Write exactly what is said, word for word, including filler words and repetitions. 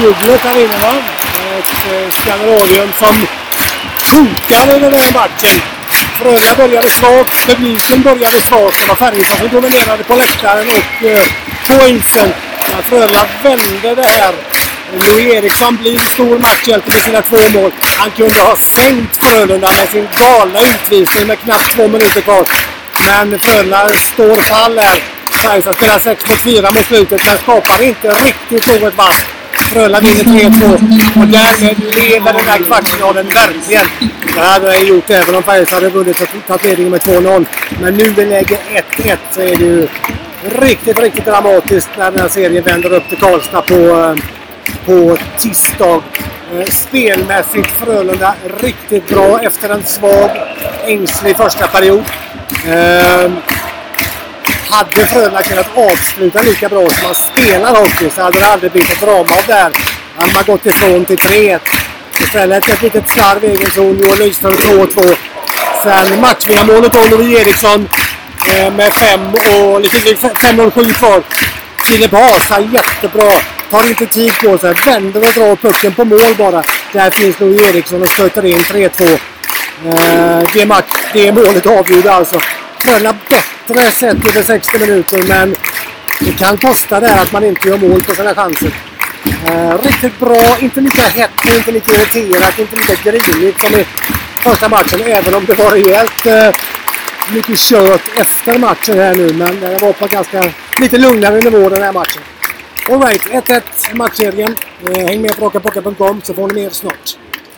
jublet här inne, va? Ett eh, Skandinavium som kokar i den här matchen. Frölunda började svagt, publiken började svagt. Det var Färjestad som dominerade på läktaren och eh, på isen. Men Frölunda vände det här. Louis Eriksson blir stor matchhjälte med sina två mål. Han kunde ha sänkt Frölunda med sin galna utvisning med knappt två minuter kvar. Men Frölunda står fall här. Färjestad spelar sex mot fyra mot slutet, men skapar inte riktigt något vass. Frölunda vinner tre två och därmed leder den här kvartsfinalen verkligen. Det hade jag gjort även om Färjestad hade vunnit och tagit ledningen med två noll. Men nu i läge ett ett så är det ju riktigt, riktigt dramatiskt när den här serien vänder upp till Karlstad på, på tisdag. Spelmässigt Frölunda riktigt bra efter en svag, ängslig första period. Ehm, hade Frölunda kunnat avsluta lika bra som man spelar hockey så hade det aldrig blivit ett drama av där. Han har gått ifrån till tre ett. Istället ett litet slarv i egen zon. Johan Nyström två två. Sen matchvinnarmålet av Louis Eriksson eh, med fem och lite fem noll sju kvar. Filip Hasa jättebra. Tar inte tid på sig. Vänder och drar pucken på mål bara. Där finns Louis Eriksson och stöter in tre två. Eh, det, match, det målet avgjorde alltså. Frölunda bättre sett över sextio minuter, men det kan kosta det att man inte gör mål på sina chanser. Eh, riktigt bra, inte lika hett, inte lika irriterat, inte lika grinigt som i första matchen, även om det var rejält eh, mycket kört efter matchen här nu, men det var på ganska lite lugnare nivå den här matchen. All right, ett ett matchserien. Eh, häng med på rockapocket punkt com så får ni mer snart.